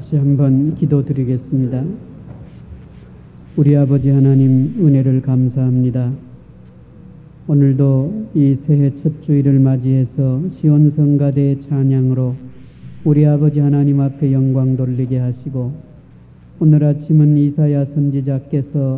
다시 한번 기도드리겠습니다. 우리 아버지 하나님, 은혜를 감사합니다. 오늘도 이 새해 첫 주일을 맞이해서 시온 성가대의 찬양으로 우리 아버지 하나님 앞에 영광 돌리게 하시고, 오늘 아침은 이사야 선지자께서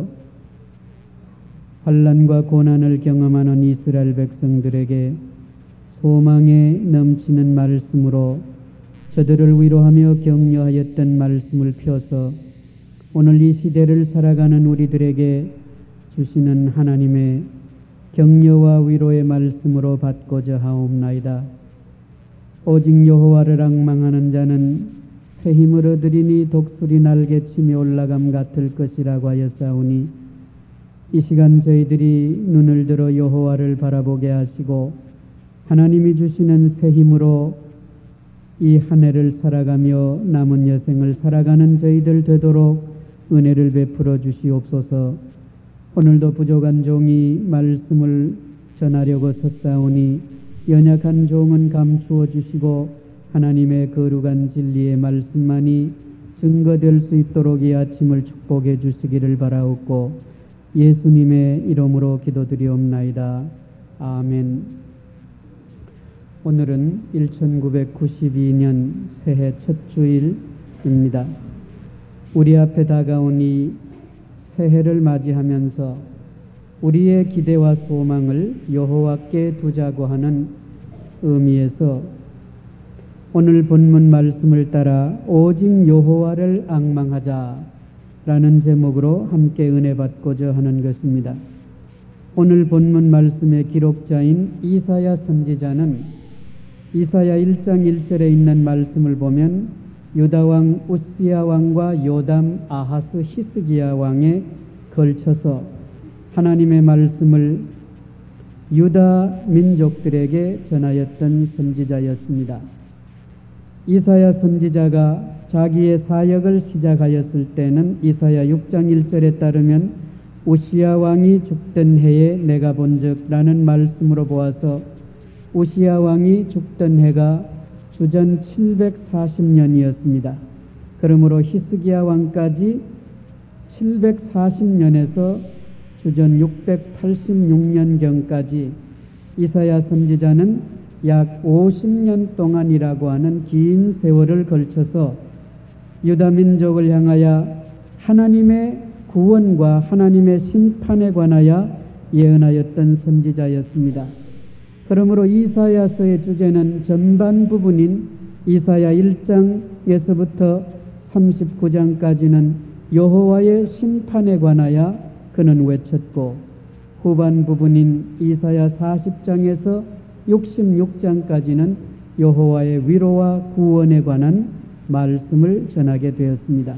환난과 고난을 경험하는 이스라엘 백성들에게 소망에 넘치는 말씀으로 저들을 위로하며 격려하였던 말씀을 펴서 오늘 이 시대를 살아가는 우리들에게 주시는 하나님의 격려와 위로의 말씀으로 받고자 하옵나이다. 오직 여호와를 앙망하는 자는 새 힘을 얻으리니 독수리 날개치며 올라감 같을 것이라고 하였사오니, 이 시간 저희들이 눈을 들어 여호와를 바라보게 하시고 하나님이 주시는 새 힘으로 이 한 해를 살아가며 남은 여생을 살아가는 저희들 되도록 은혜를 베풀어 주시옵소서. 오늘도 부족한 종이 말씀을 전하려고 섰사오니 연약한 종은 감추어 주시고 하나님의 거룩한 진리의 말씀만이 증거될 수 있도록 이 아침을 축복해 주시기를 바라옵고 예수님의 이름으로 기도드리옵나이다. 아멘. 오늘은 1992년 새해 첫 주일입니다. 우리 앞에 다가온 이 새해를 맞이하면서 우리의 기대와 소망을 여호와께 두자고 하는 의미에서 오늘 본문 말씀을 따라 오직 여호와를 앙망하자라는 제목으로 함께 은혜 받고자 하는 것입니다. 오늘 본문 말씀의 기록자인 이사야 선지자는 이사야 1장 1절에 있는 말씀을 보면 유다 왕 우시야 왕과 요담, 아하스, 히스기야 왕에 걸쳐서 하나님의 말씀을 유다 민족들에게 전하였던 선지자였습니다. 이사야 선지자가 자기의 사역을 시작하였을 때는 이사야 6장 1절에 따르면 우시야 왕이 죽던 해에 내가 본즉 라는 말씀으로 보아서 우시야 왕이 죽던 해가 주전 740년이었습니다. 그러므로 히스기야 왕까지 740년에서 주전 686년경까지 이사야 선지자는 약 50년 동안이라고 하는 긴 세월을 걸쳐서 유다 민족을 향하여 하나님의 구원과 하나님의 심판에 관하여 예언하였던 선지자였습니다. 그러므로 이사야서의 주제는 전반 부분인 이사야 1장에서부터 39장까지는 여호와의 심판에 관하여 그는 외쳤고, 후반 부분인 이사야 40장에서 66장까지는 여호와의 위로와 구원에 관한 말씀을 전하게 되었습니다.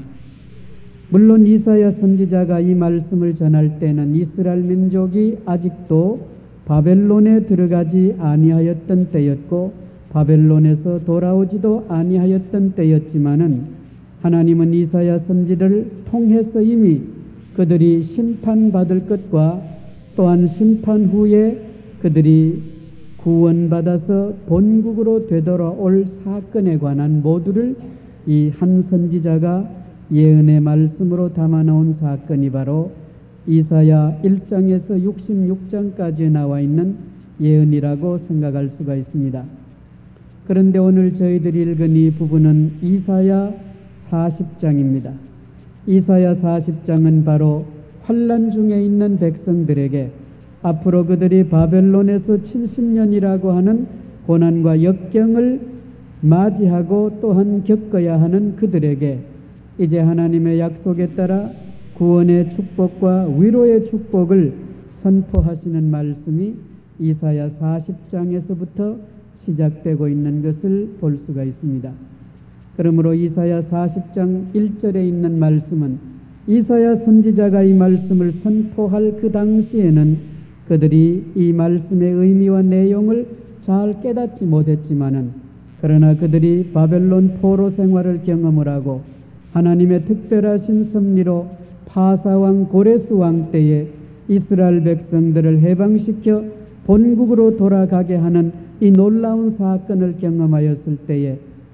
물론 이사야 선지자가 이 말씀을 전할 때는 이스라엘 민족이 아직도 바벨론에 들어가지 아니하였던 때였고 바벨론에서 돌아오지도 아니하였던 때였지만은 하나님은 이사야 선지를 통해서 이미 그들이 심판받을 것과 또한 심판 후에 그들이 구원받아서 본국으로 되돌아올 사건에 관한 모두를 이 한 선지자가 예언의 말씀으로 담아놓은 사건이 바로 이사야 1장에서 66장까지 나와 있는 예언이라고 생각할 수가 있습니다. 그런데 오늘 저희들이 읽은 이 부분은 이사야 40장입니다. 이사야 40장은 바로 환난 중에 있는 백성들에게 앞으로 그들이 바벨론에서 70년이라고 하는 고난과 역경을 맞이하고 또한 겪어야 하는 그들에게 이제 하나님의 약속에 따라 구원의 축복과 위로의 축복을 선포하시는 말씀이 이사야 40장에서부터 시작되고 있는 것을 볼 수가 있습니다. 그러므로 이사야 40장 1절에 있는 말씀은 이사야 선지자가 이 말씀을 선포할 그 당시에는 그들이 이 말씀의 의미와 내용을 잘 깨닫지 못했지만은, 그러나 그들이 바벨론 포로 생활을 경험을 하고 하나님의 특별하신 섭리로 파사왕 고레스 왕 때에 이스라엘 백성들을 해방시켜 본국으로 돌아가게 하는 이 놀라운 사건을 경험하였을 때에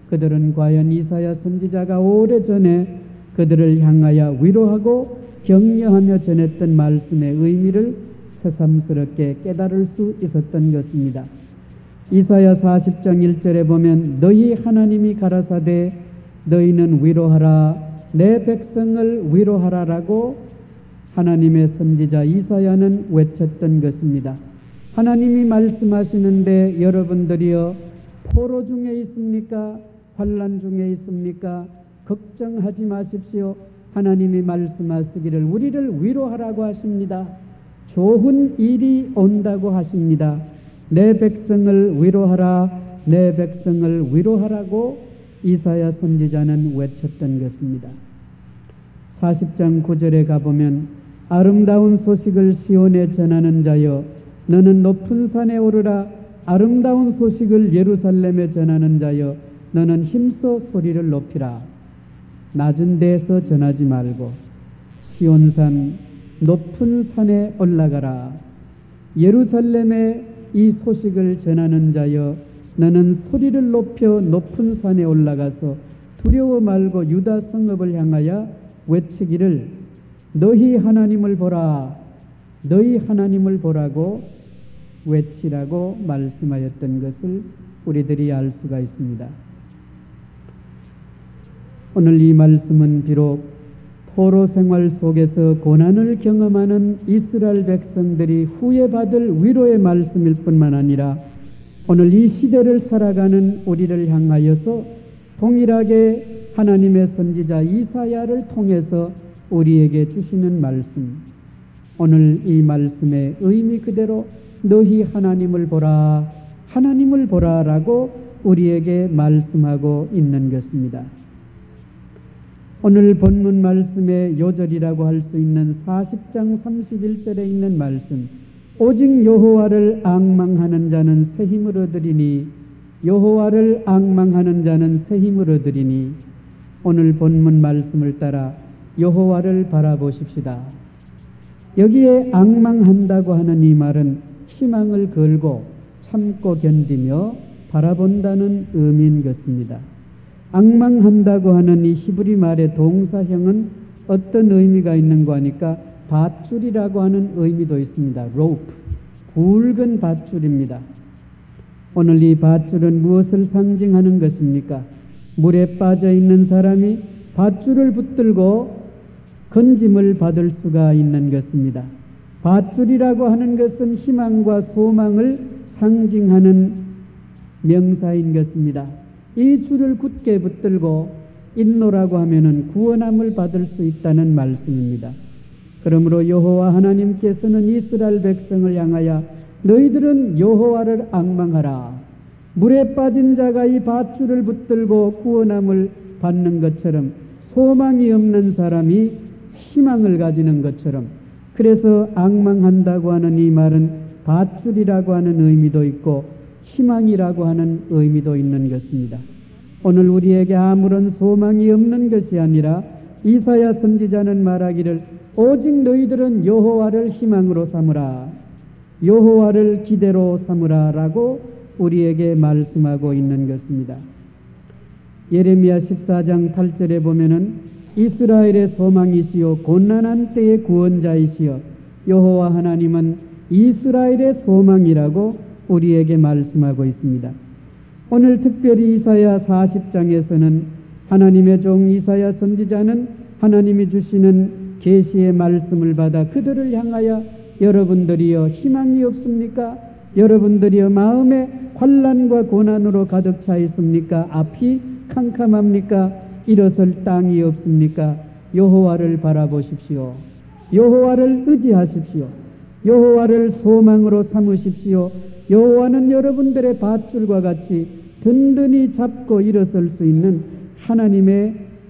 그들은 과연 이사야 선지자가 오래전에 그들을 향하여 위로하고 격려하며 전했던 말씀의 의미를 새삼스럽게 깨달을 수 있었던 것입니다. 이사야 40장 1절에 보면 너희 하나님이 가라사대 너희는 위로하라 내 백성을 위로하라라고 하나님의 선지자 이사야는 외쳤던 것입니다. 하나님이 말씀하시는데 여러분들이여 포로 중에 있습니까? 환난 중에 있습니까? 걱정하지 마십시오. 하나님이 말씀하시기를 우리를 위로하라고 하십니다. 좋은 일이 온다고 하십니다. 내 백성을 위로하라, 내 백성을 위로하라고 이사야 선지자는 외쳤던 것입니다. 40장 9절에 가보면 아름다운 소식을 시온에 전하는 자여 너는 높은 산에 오르라 아름다운 소식을 예루살렘에 전하는 자여 너는 힘써 소리를 높이라. 낮은 데에서 전하지 말고 시온산 높은 산에 올라가라. 예루살렘에 이 소식을 전하는 자여 너는 소리를 높여 높은 산에 올라가서 두려워 말고 유다 성읍을 향하여 외치기를 너희 하나님을 보라 너희 하나님을 보라고 외치라고 말씀하였던 것을 우리들이 알 수가 있습니다. 오늘 이 말씀은 비록 포로 생활 속에서 고난을 경험하는 이스라엘 백성들이 후에 받을 위로의 말씀일 뿐만 아니라 오늘 이 시대를 살아가는 우리를 향하여서 동일하게 하나님의 선지자 이사야를 통해서 우리에게 주시는 말씀, 오늘 이 말씀의 의미 그대로 너희 하나님을 보라, 하나님을 보라라고 우리에게 말씀하고 있는 것입니다. 오늘 본문 말씀의 요절이라고 할 수 있는 40장 31절에 있는 말씀, 오직 여호와를 앙망하는 자는 새 힘을 얻으리니 여호와를 앙망하는 자는 새 힘을 얻으리니 오늘 본문 말씀을 따라 여호와를 바라보십시다. 여기에 앙망한다고 하는 이 말은 희망을 걸고 참고 견디며 바라본다는 의미인 것입니다. 앙망한다고 하는 이 히브리 말의 동사형은 어떤 의미가 있는가 하니까 밧줄이라고 하는 의미도 있습니다. rope, 굵은 밧줄입니다. 오늘 이 밧줄은 무엇을 상징하는 것입니까? 물에 빠져 있는 사람이 밧줄을 붙들고 건짐을 받을 수가 있는 것입니다. 밧줄이라고 하는 것은 희망과 소망을 상징하는 명사인 것입니다. 이 줄을 굳게 붙들고 인노라고 하면은 구원함을 받을 수 있다는 말씀입니다. 그러므로 여호와 하나님께서는 이스라엘 백성을 향하여 너희들은 여호와를 앙망하라. 물에 빠진 자가 이 밧줄을 붙들고 구원함을 받는 것처럼 소망이 없는 사람이 희망을 가지는 것처럼, 그래서 앙망한다고 하는 이 말은 밧줄이라고 하는 의미도 있고 희망이라고 하는 의미도 있는 것입니다. 오늘 우리에게 아무런 소망이 없는 것이 아니라 이사야 선지자는 말하기를 오직 너희들은 여호와를 희망으로 삼으라, 여호와를 기대로 삼으라 라고 우리에게 말씀하고 있는 것입니다. 예레미야 14장 8절에 보면은 이스라엘의 소망이시요 곤난한 때의 구원자이시여 여호와 하나님은 이스라엘의 소망이라고 우리에게 말씀하고 있습니다. 오늘 특별히 이사야 40장에서는 하나님의 종 이사야 선지자는 하나님이 주시는 계시의 말씀을 받아 그들을 향하여 여러분들이여 희망이 없습니까? 여러분들이여 마음에 환난과 고난으로 가득 차 있습니까? 앞이 캄캄합니까? 일어설 땅이 없습니까? 여호와를 바라보십시오. 여호와를 의지하십시오. 여호와를 소망으로 삼으십시오. 여호와는 여러분들의 밧줄과 같이 든든히 잡고 일어설 수 있는 하나님의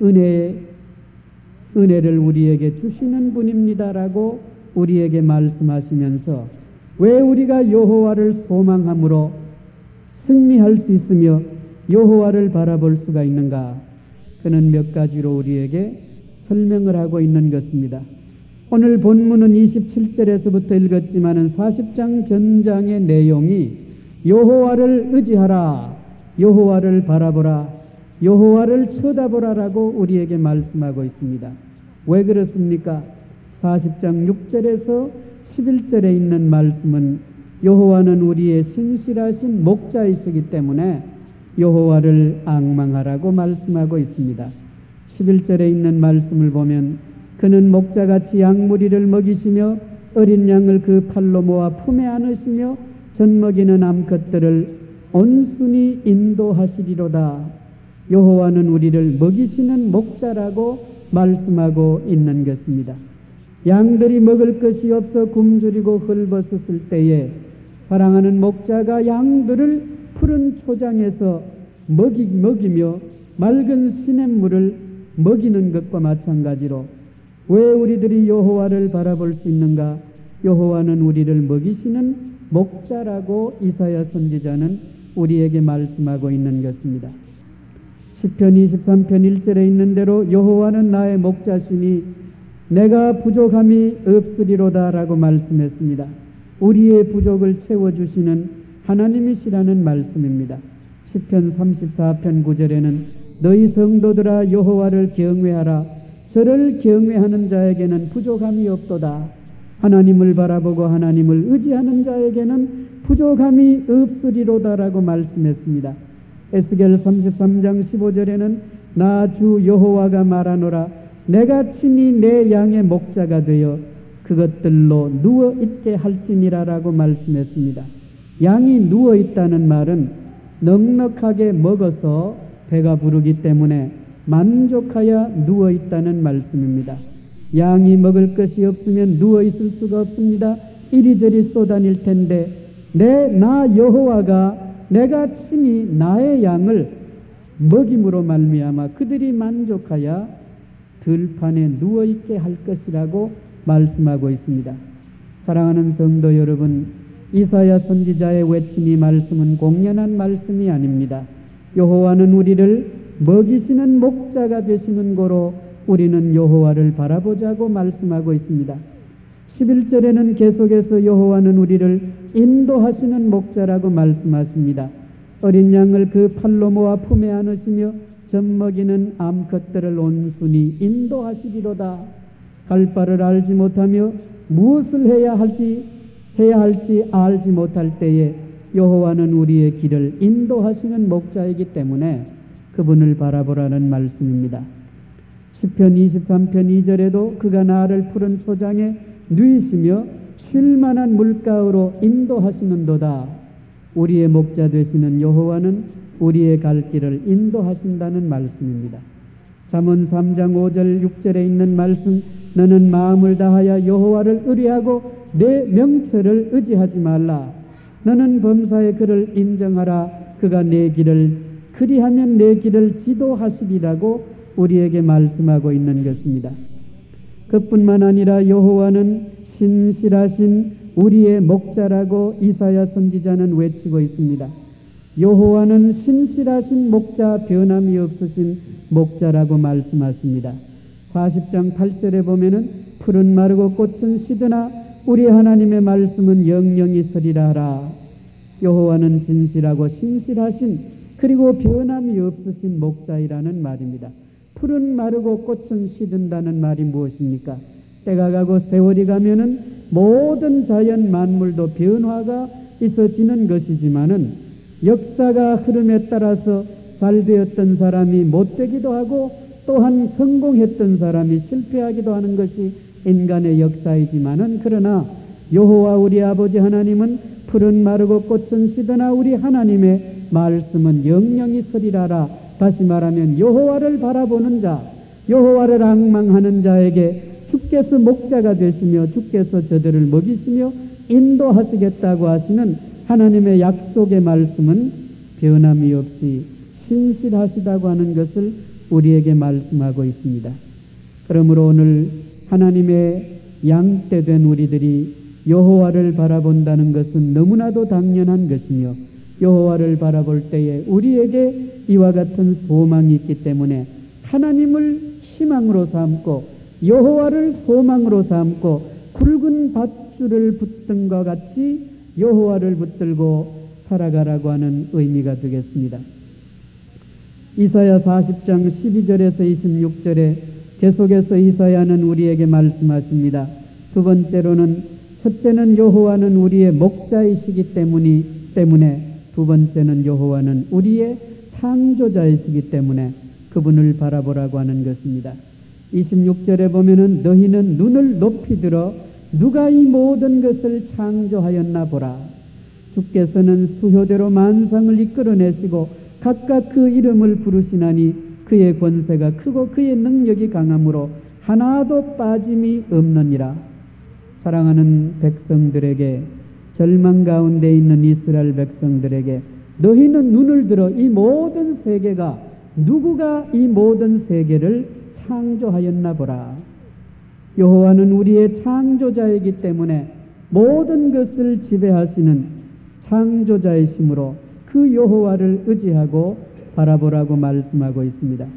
은혜를 우리에게 주시는 분입니다라고 우리에게 말씀하시면서 왜 우리가 여호와를 소망함으로 승리할 수 있으며 여호와를 바라볼 수가 있는가? 그는 몇 가지로 우리에게 설명을 하고 있는 것입니다. 오늘 본문은 27절에서부터 읽었지만은 40장 전장의 내용이 여호와를 의지하라, 여호와를 바라보라, 여호와를 쳐다보라라고 우리에게 말씀하고 있습니다. 왜 그렇습니까? 40장 6절에서 11절에 있는 말씀은 여호와는 우리의 신실하신 목자이시기 때문에 여호와를 앙망하라고 말씀하고 있습니다. 11절에 있는 말씀을 보면 그는 목자같이 양무리를 먹이시며 어린 양을 그 팔로 모아 품에 안으시며 젖먹이는 암컷들을 온순히 인도하시리로다. 여호와는 우리를 먹이시는 목자라고 말씀하고 있는 것입니다. 양들이 먹을 것이 없어 굶주리고 헐벗었을 때에 사랑하는 목자가 양들을 푸른 초장에서 먹이며 맑은 시냇물을 먹이는 것과 마찬가지로 왜 우리들이 여호와를 바라볼 수 있는가? 여호와는 우리를 먹이시는 목자라고 이사야 선지자는 우리에게 말씀하고 있는 것입니다. 시편 23편 1절에 있는 대로 여호와는 나의 목자시니 내가 부족함이 없으리로다 라고 말씀했습니다. 우리의 부족을 채워주시는 하나님이시라는 말씀입니다. 시편 34편 9절에는 너희 성도들아 여호와를 경외하라. 저를 경외하는 자에게는 부족함이 없도다. 하나님을 바라보고 하나님을 의지하는 자에게는 부족함이 없으리로다라고 말씀했습니다. 에스겔 33장 15절에는 나 주 여호와가 말하노라. 내가 친히 내 양의 목자가 되어 그것들로 누워 있게 할지니라라고 말씀했습니다. 양이 누워 있다는 말은 넉넉하게 먹어서 배가 부르기 때문에 만족하여 누워 있다는 말씀입니다. 양이 먹을 것이 없으면 누워 있을 수가 없습니다. 이리저리 쏘다닐 텐데 나 여호와가 내가 친히 나의 양을 먹임으로 말미암아 그들이 만족하여 들판에 누워 있게 할 것이라고 말씀하고 있습니다. 사랑하는 성도 여러분, 이사야 선지자의 외친 이 말씀은 공연한 말씀이 아닙니다. 여호와는 우리를 먹이시는 목자가 되시는 고로 우리는 여호와를 바라보자고 말씀하고 있습니다. 11절에는 계속해서 여호와는 우리를 인도하시는 목자라고 말씀하십니다. 어린 양을 그 팔로 모아 품에 안으시며 젖먹이는 암컷들을 온순히 인도하시리로다. 갈 바를 알지 못하며 무엇을 해야 할지 알지 못할 때에 여호와는 우리의 길을 인도하시는 목자이기 때문에 그분을 바라보라는 말씀입니다. 시편 23편 2절에도 그가 나를 푸른 초장에 누이시며 쉴만한 물가으로 인도하시는도다. 우리의 목자 되시는 여호와는 우리의 갈 길을 인도하신다는 말씀입니다. 잠언 3장 5절 6절에 있는 말씀, 너는 마음을 다하여 여호와를 의뢰하고 내 명철을 의지하지 말라. 너는 범사의 그를 인정하라. 그가 내 길을 그리하면 내 길을 지도하시리라고 우리에게 말씀하고 있는 것입니다. 그뿐만 아니라 여호와는 신실하신 우리의 목자라고 이사야 선지자는 외치고 있습니다. 여호와는 신실하신 목자, 변함이 없으신 목자라고 말씀하십니다. 40장 8절에 보면은 풀은 마르고 꽃은 시드나 우리 하나님의 말씀은 영영이 서리라 하라. 여호와는 진실하고 신실하신 그리고 변함이 없으신 목자이라는 말입니다. 풀은 마르고 꽃은 시든다는 말이 무엇입니까? 때가 가고 세월이 가면은 모든 자연 만물도 변화가 있어지는 것이지만은 역사가 흐름에 따라서 잘 되었던 사람이 못되기도 하고 또한 성공했던 사람이 실패하기도 하는 것이 인간의 역사이지만은 그러나 여호와 우리 아버지 하나님은 풀은 마르고 꽃은 시드나 우리 하나님의 말씀은 영영이 서리라라. 다시 말하면 여호와를 바라보는 자, 여호와를 앙망하는 자에게 주께서 목자가 되시며 주께서 저들을 먹이시며 인도하시겠다고 하시는 하나님의 약속의 말씀은 변함이 없이 신실하시다고 하는 것을 우리에게 말씀하고 있습니다. 그러므로 오늘 하나님의 양떼 된 우리들이 여호와를 바라본다는 것은 너무나도 당연한 것이며 여호와를 바라볼 때에 우리에게 이와 같은 소망이 있기 때문에 하나님을 희망으로 삼고 여호와를 소망으로 삼고 굵은 밧줄을 붙든 것 같이 여호와를 붙들고 살아가라고 하는 의미가 되겠습니다. 이사야 40장 12절에서 26절에 계속해서 이사야는 우리에게 말씀하십니다. 두 번째로는, 첫째는 여호와는 우리의 목자이시기 때문에, 두 번째는 여호와는 우리의 창조자이시기 때문에 그분을 바라보라고 하는 것입니다. 26절에 보면은 너희는 눈을 높이 들어 누가 이 모든 것을 창조하였나 보라. 주께서는 수효대로 만상을 이끌어내시고 각각 그 이름을 부르시나니 그의 권세가 크고 그의 능력이 강함으로 하나도 빠짐이 없느니라. 사랑하는 백성들에게, 절망 가운데 있는 이스라엘 백성들에게, 너희는 눈을 들어 이 모든 세계가, 누구가 이 모든 세계를 창조하였나 보라. 여호와는 우리의 창조자이기 때문에 모든 것을 지배하시는 창조자이시므로 그 여호와를 의지하고 바라보라고 말씀하고 있습니다.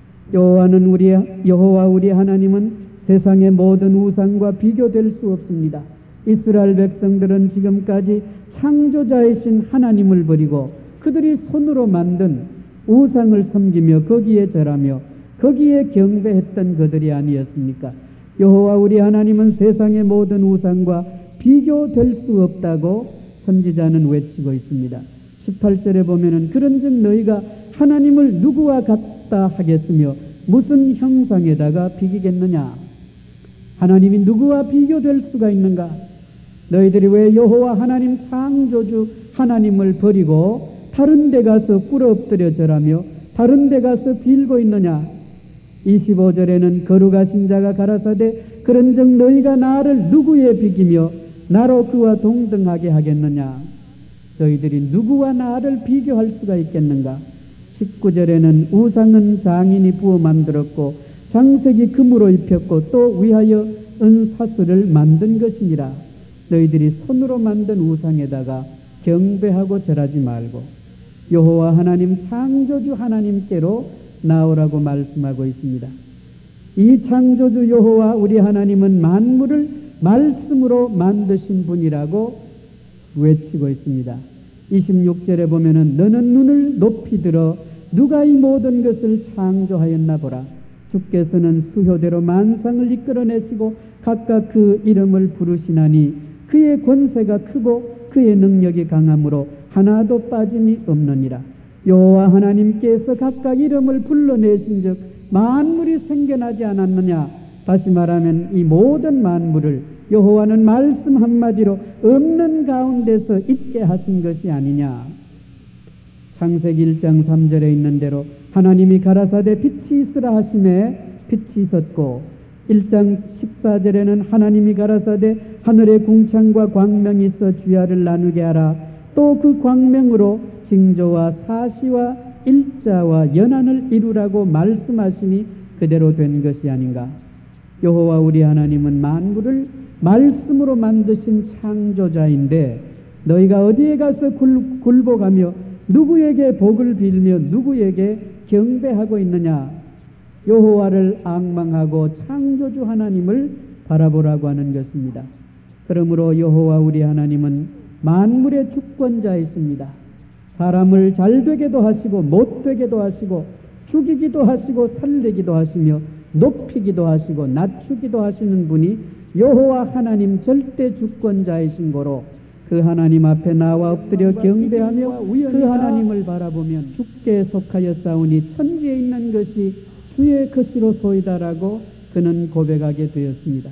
여호와 우리 하나님은 세상의 모든 우상과 비교될 수 없습니다. 이스라엘 백성들은 지금까지 창조자이신 하나님을 버리고 그들이 손으로 만든 우상을 섬기며 거기에 절하며 거기에 경배했던 그들이 아니었습니까? 여호와 우리 하나님은 세상의 모든 우상과 비교될 수 없다고 선지자는 외치고 있습니다. 18절에 보면은 그런즉 너희가 하나님을 누구와 같다 하겠으며 무슨 형상에다가 비기겠느냐? 하나님이 누구와 비교될 수가 있는가? 너희들이 왜 여호와 하나님 창조주 하나님을 버리고 다른 데 가서 꿇어 엎드려 절하며 다른 데 가서 빌고 있느냐? 25절에는 거룩하신 자가 가라사대 그런즉 너희가 나를 누구에 비기며 나로 그와 동등하게 하겠느냐? 너희들이 누구와 나를 비교할 수가 있겠는가? 19절에는 우상은 장인이 부어 만들었고 장색이 금으로 입혔고 또 위하여 은사슬을 만든 것이니라. 너희들이 손으로 만든 우상에다가 경배하고 절하지 말고 여호와 하나님 창조주 하나님께로 나오라고 말씀하고 있습니다. 이 창조주 여호와 우리 하나님은 만물을 말씀으로 만드신 분이라고 외치고 있습니다. 26절에 보면은 너는 눈을 높이 들어 누가 이 모든 것을 창조하였나 보라. 주께서는 수효대로 만상을 이끌어내시고 각각 그 이름을 부르시나니 그의 권세가 크고 그의 능력이 강함으로 하나도 빠짐이 없느니라. 여호와 하나님께서 각각 이름을 불러내신즉 만물이 생겨나지 않았느냐? 다시 말하면 이 모든 만물을 여호와는 말씀 한마디로 없는 가운데서 있게 하신 것이 아니냐? 창세기 1장 3절에 있는 대로 하나님이 가라사대 빛이 있으라 하심에 빛이 있었고 1장 14절에는 하나님이 가라사대 하늘에 궁창과 광명이 있어 주야를 나누게 하라. 또 그 광명으로 징조와 사시와 일자와 연한을 이루라고 말씀하시니 그대로 된 것이 아닌가? 여호와 우리 하나님은 만물을 말씀으로 만드신 창조자인데 너희가 어디에 가서 굴복하며 누구에게 복을 빌며 누구에게 경배하고 있느냐? 여호와를 앙망하고 창조주 하나님을 바라보라고 하는 것입니다. 그러므로 여호와 우리 하나님은 만물의 주권자이십니다. 사람을 잘되게도 하시고 못되게도 하시고 죽이기도 하시고 살리기도 하시며 높이기도 하시고 낮추기도 하시는 분이 여호와 하나님 절대 주권자이신 거로 그 하나님 앞에 나와 엎드려 경배하며 그 하나님을 바라보면 주께 속하여 싸우니 천지에 있는 것이 주의 것이로 소이다라고 그는 고백하게 되었습니다.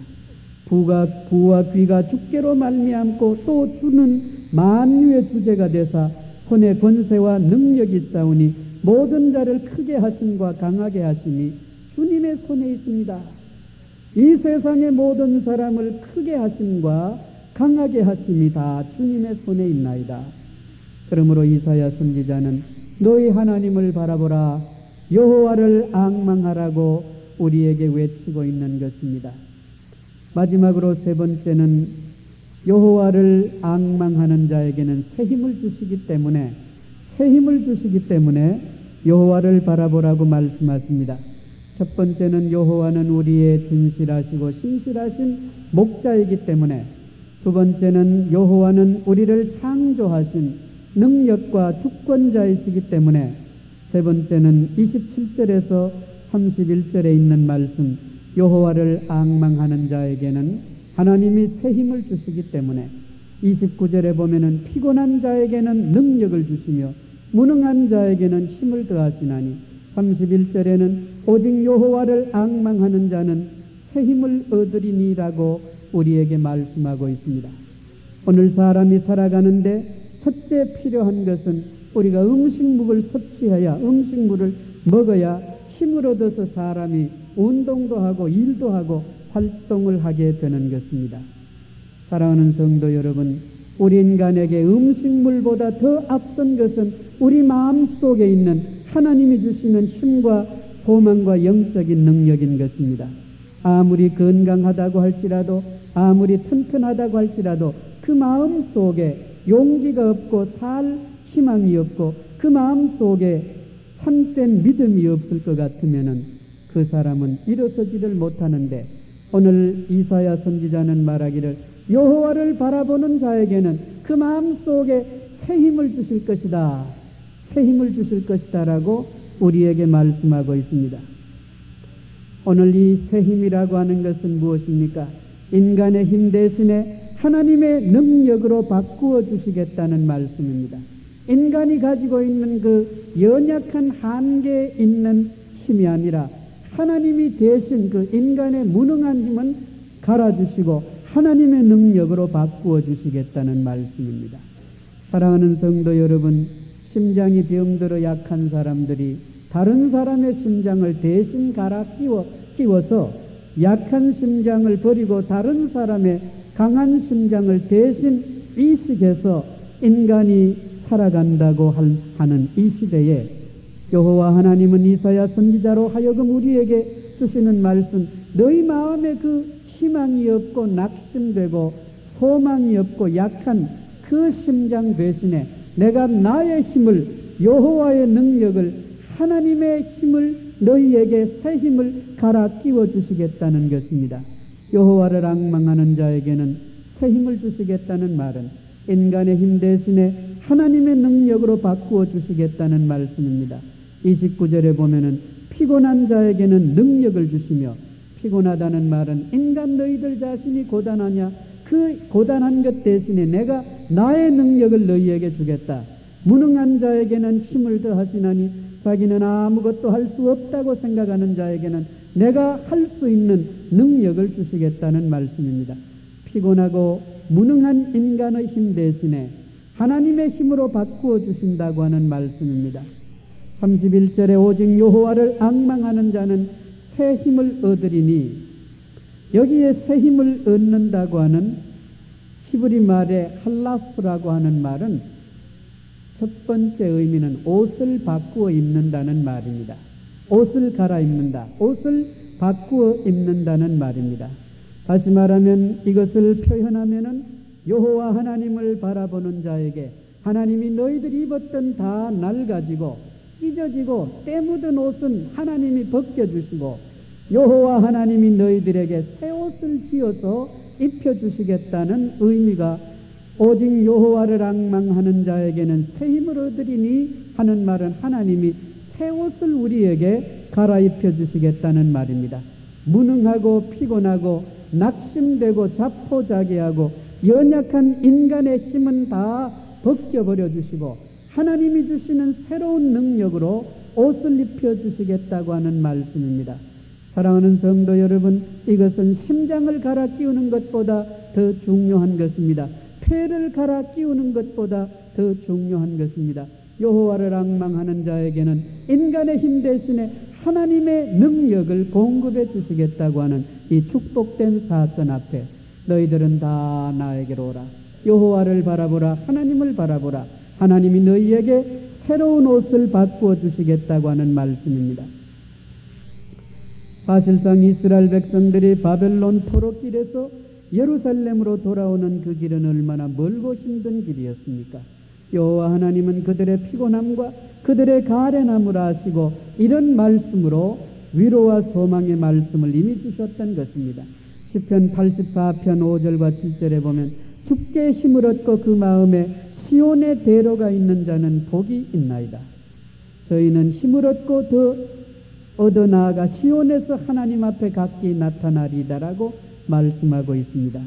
부와 귀가 주께로 말미암고 또 주는 만유의 주제가 되사 손에 권세와 능력이 있사오니 모든 자를 크게 하심과 강하게 하심이 주님의 손에 있습니다. 이 세상의 모든 사람을 크게 하심과 강하게 하심이 다 주님의 손에 있나이다. 그러므로 이사야 선지자는 너희 하나님을 바라보라, 여호와를 앙망하라고 우리에게 외치고 있는 것입니다. 마지막으로 세 번째는 여호와를 앙망하는 자에게는 새 힘을 주시기 때문에 여호와를 바라보라고 말씀하십니다. 첫 번째는 여호와는 우리의 진실하시고 신실하신 목자이기 때문에, 두 번째는 여호와는 우리를 창조하신 능력과 주권자이시기 때문에, 세 번째는 27절에서 31절에 있는 말씀, 여호와를 앙망하는 자에게는 하나님이 새 힘을 주시기 때문에 29절에 보면은 피곤한 자에게는 능력을 주시며 무능한 자에게는 힘을 더하시나니 31절에는 오직 여호와를 앙망하는 자는 새 힘을 얻으리니라고 우리에게 말씀하고 있습니다. 오늘 사람이 살아가는데 첫째 필요한 것은 우리가 음식물을 섭취해야, 음식물을 먹어야 힘을 얻어서 사람이 운동도 하고 일도 하고 활동을 하게 되는 것입니다. 사랑하는 성도 여러분, 우리 인간에게 음식물보다 더 앞선 것은 우리 마음속에 있는 하나님이 주시는 힘과 소망과 영적인 능력인 것입니다. 아무리 건강하다고 할지라도, 아무리 튼튼하다고 할지라도 그 마음 속에 용기가 없고 살 희망이 없고 그 마음 속에 참된 믿음이 없을 것 같으면은 그 사람은 일어서지를 못하는데, 오늘 이사야 선지자는 말하기를 여호와를 바라보는 자에게는 그 마음 속에 새 힘을 주실 것이다, 새 힘을 주실 것이다 라고 우리에게 말씀하고 있습니다. 오늘 이 새 힘이라고 하는 것은 무엇입니까? 인간의 힘 대신에 하나님의 능력으로 바꾸어 주시겠다는 말씀입니다. 인간이 가지고 있는 그 연약한 한계에 있는 힘이 아니라 하나님이 대신 그 인간의 무능한 힘은 갈아주시고 하나님의 능력으로 바꾸어 주시겠다는 말씀입니다. 사랑하는 성도 여러분, 심장이 병들어 약한 사람들이 다른 사람의 심장을 대신 갈아 끼워서 약한 심장을 버리고 다른 사람의 강한 심장을 대신 이식해서 인간이 살아간다고 하는 이 시대에 여호와 하나님은 이사야 선지자로 하여금 우리에게 주시는 말씀, 너희 마음에 그 희망이 없고 낙심되고 소망이 없고 약한 그 심장 대신에 내가 나의 힘을, 여호와의 능력을, 하나님의 힘을 너희에게 새 힘을 갈아 끼워 주시겠다는 것입니다. 여호와를 앙망하는 자에게는 새 힘을 주시겠다는 말은 인간의 힘 대신에 하나님의 능력으로 바꾸어 주시겠다는 말씀입니다. 29절에 보면은 피곤한 자에게는 능력을 주시며, 피곤하다는 말은 인간 너희들 자신이 고단하냐, 그 고단한 것 대신에 내가 나의 능력을 너희에게 주겠다. 무능한 자에게는 힘을 더하시나니 자기는 아무것도 할 수 없다고 생각하는 자에게는 내가 할 수 있는 능력을 주시겠다는 말씀입니다. 피곤하고 무능한 인간의 힘 대신에 하나님의 힘으로 바꾸어 주신다고 하는 말씀입니다. 31절에 오직 여호와를 앙망하는 자는 새 힘을 얻으리니, 여기에 새 힘을 얻는다고 하는 히브리 말의 할라프라고 하는 말은 첫 번째 의미는 옷을 바꾸어 입는다는 말입니다. 옷을 갈아입는다, 옷을 바꾸어 입는다는 말입니다. 다시 말하면 이것을 표현하면은 여호와 하나님을 바라보는 자에게 하나님이 너희들이 입었던 다 낡아지고 찢어지고 때 묻은 옷은 하나님이 벗겨주시고 여호와 하나님이 너희들에게 새 옷을 지어서 입혀주시겠다는 의미가, 오직 여호와를 앙망하는 자에게는 새 힘을 얻으리니 하는 말은 하나님이 새 옷을 우리에게 갈아입혀 주시겠다는 말입니다. 무능하고 피곤하고 낙심되고 자포자기하고 연약한 인간의 힘은 다 벗겨버려 주시고 하나님이 주시는 새로운 능력으로 옷을 입혀 주시겠다고 하는 말씀입니다. 사랑하는 성도 여러분, 이것은 심장을 갈아 끼우는 것보다 더 중요한 것입니다. 폐를 갈아 끼우는 것보다 더 중요한 것입니다. 여호와를 앙망하는 자에게는 인간의 힘 대신에 하나님의 능력을 공급해 주시겠다고 하는 이 축복된 사건 앞에 너희들은 다 나에게로 오라, 여호와를 바라보라, 하나님을 바라보라, 하나님이 너희에게 새로운 옷을 바꾸어 주시겠다고 하는 말씀입니다. 사실상 이스라엘 백성들이 바벨론 포로길에서 예루살렘으로 돌아오는 그 길은 얼마나 멀고 힘든 길이었습니까? 여호와 하나님은 그들의 피곤함과 그들의 가련함을 아시고 이런 말씀으로 위로와 소망의 말씀을 이미 주셨던 것입니다. 시편 84편 5절과 7절에 보면 주께 힘을 얻고 그 마음에 시온의 대로가 있는 자는 복이 있나이다. 저희는 힘을 얻고 더 얻어 나아가 시온에서 하나님 앞에 각기 나타나리다라고 말씀하고 있습니다.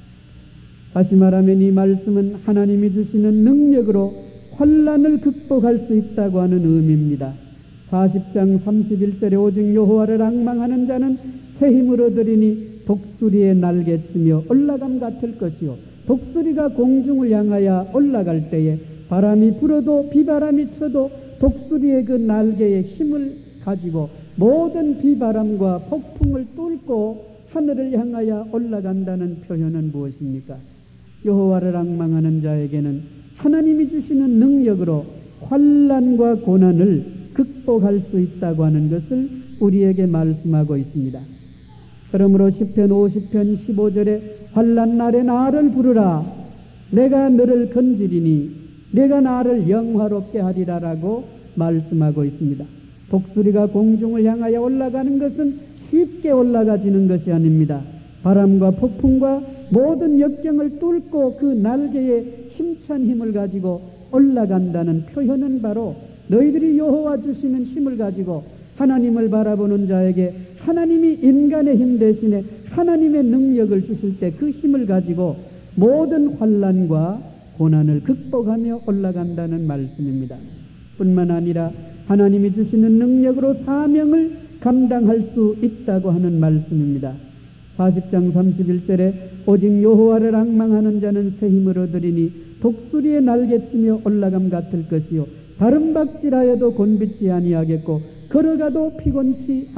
다시 말하면 이 말씀은 하나님이 주시는 능력으로 환난을 극복할 수 있다고 하는 의미입니다. 40장 31절에 오직 여호와를 앙망하는 자는 새 힘을 얻으리니 독수리의 날개치며 올라감 같을 것이요 독수리가 공중을 향하여 올라갈 때에 바람이 불어도 비바람이 쳐도 독수리의 그 날개의 힘을 가지고 모든 비바람과 폭풍을 뚫고 하늘을 향하여 올라간다는 표현은 무엇입니까? 여호와를 앙망하는 자에게는 하나님이 주시는 능력으로 환난과 고난을 극복할 수 있다고 하는 것을 우리에게 말씀하고 있습니다. 그러므로 시편 50편 15절에 환난 날에 나를 부르라 내가 너를 건지리니 내가 나를 영화롭게 하리라라고 말씀하고 있습니다. 독수리가 공중을 향하여 올라가는 것은 쉽게 올라가지는 것이 아닙니다. 바람과 폭풍과 모든 역경을 뚫고 그 날개에 힘찬 힘을 가지고 올라간다는 표현은 바로 너희들이 여호와 주시는 힘을 가지고 하나님을 바라보는 자에게 하나님이 인간의 힘 대신에 하나님의 능력을 주실 때 그 힘을 가지고 모든 환난과 고난을 극복하며 올라간다는 말씀입니다. 뿐만 아니라 하나님이 주시는 능력으로 사명을 감당할 수 있다고 하는 말씀입니다. 40장 31절에 오직 여호와를 앙망하는 자는 새 힘을 얻으리니 독수리의 날개치며 올라감 같을 것이요 다른 박질하여도 곤비치 아니하겠고 걸어가도 피곤치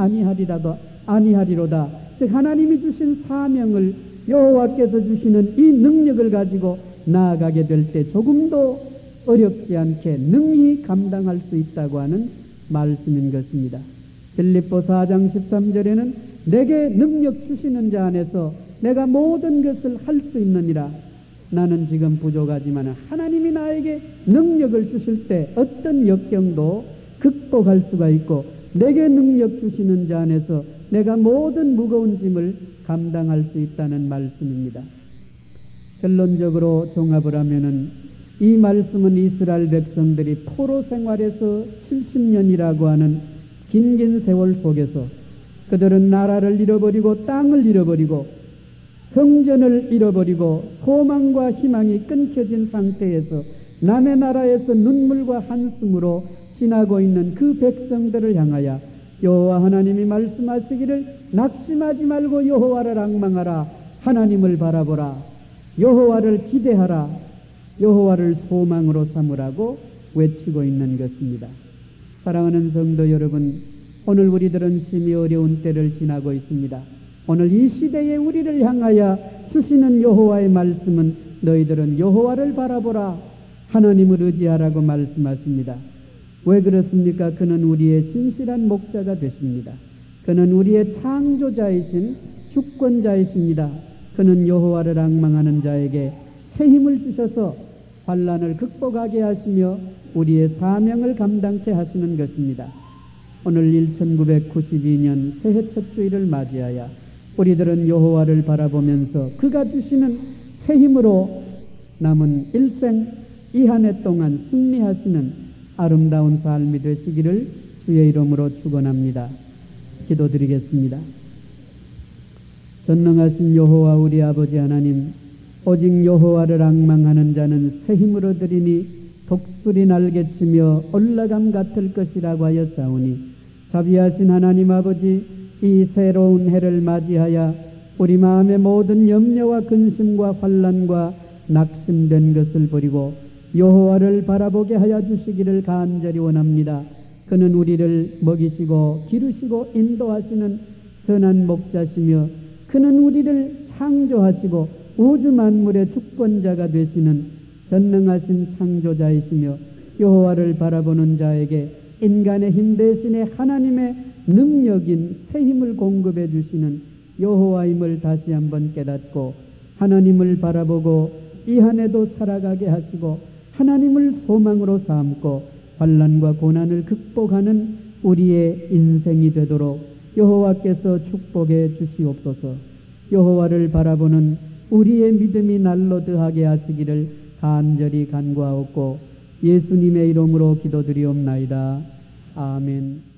아니하리로다. 즉 하나님이 주신 사명을 여호와께서 주시는 이 능력을 가지고 나아가게 될 때 조금도 어렵지 않게 능히 감당할 수 있다고 하는 말씀인 것입니다. 빌립보 4장 13절에는 내게 능력 주시는 자 안에서 내가 모든 것을 할 수 있느니라. 나는 지금 부족하지만 하나님이 나에게 능력을 주실 때 어떤 역경도 극복할 수가 있고 내게 능력 주시는 자 안에서 내가 모든 무거운 짐을 감당할 수 있다는 말씀입니다. 결론적으로 종합을 하면은 이 말씀은 이스라엘 백성들이 포로 생활에서 70년이라고 하는 긴 세월 속에서 그들은 나라를 잃어버리고 땅을 잃어버리고 성전을 잃어버리고 소망과 희망이 끊겨진 상태에서 남의 나라에서 눈물과 한숨으로 지나고 있는 그 백성들을 향하여 여호와 하나님이 말씀하시기를 낙심하지 말고 여호와를 앙망하라. 하나님을 바라보라. 여호와를 기대하라. 여호와를 소망으로 삼으라고 외치고 있는 것입니다. 사랑하는 성도 여러분, 오늘 우리들은 심히 어려운 때를 지나고 있습니다. 오늘 이 시대에 우리를 향하여 주시는 여호와의 말씀은 너희들은 여호와를 바라보라. 하나님을 의지하라고 말씀하십니다. 왜 그렇습니까? 그는 우리의 신실한 목자가 되십니다. 그는 우리의 창조자이신 주권자이십니다. 그는 여호와를 앙망하는 자에게 새 힘을 주셔서 환난을 극복하게 하시며 우리의 사명을 감당케 하시는 것입니다. 오늘 1992년 새해 첫 주일을 맞이하여 우리들은 여호와를 바라보면서 그가 주시는 새 힘으로 남은 일생 이 한 해 동안 승리하시는 아름다운 삶이 되시기를 주의 이름으로 축원합니다. 기도드리겠습니다. 전능하신 여호와 우리 아버지 하나님, 오직 여호와를 앙망하는 자는 새 힘을 얻으리니 독수리 날개치며 올라감 같을 것이라고 하였사오니 자비하신 하나님 아버지, 이 새로운 해를 맞이하여 우리 마음의 모든 염려와 근심과 환난과 낙심된 것을 버리고 여호와를 바라보게 하여 주시기를 간절히 원합니다. 그는 우리를 먹이시고 기르시고 인도하시는 선한 목자시며 그는 우리를 창조하시고 우주 만물의 주권자가 되시는 전능하신 창조자이시며 여호와를 바라보는 자에게 인간의 힘 대신에 하나님의 능력인 새 힘을 공급해 주시는 여호와임을 다시 한번 깨닫고 하나님을 바라보고 이 한 해도 살아가게 하시고 하나님을 소망으로 삼고 환난과 고난을 극복하는 우리의 인생이 되도록 여호와께서 축복해 주시옵소서. 여호와를 바라보는 우리의 믿음이 날로 더하게 하시기를 간절히 간구하옵고 예수님의 이름으로 기도드리옵나이다. 아멘.